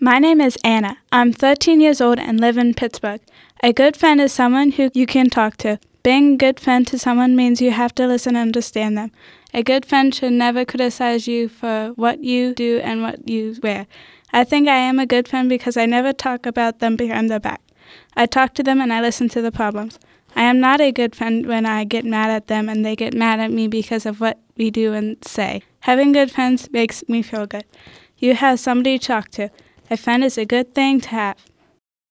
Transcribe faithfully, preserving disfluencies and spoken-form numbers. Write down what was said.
My name is Anna. I'm thirteen years old and live in Pittsburgh. A good friend is someone who you can talk to. Being a good friend to someone means you have to listen and understand them. A good friend should never criticize you for what you do and what you wear. I think I am a good friend because I never talk about them behind their back. I talk to them and I listen to the problems. I am not a good friend when I get mad at them and they get mad at me because of what we do and say. Having good friends makes me feel good. You have somebody to talk to. A friend is a good thing to have.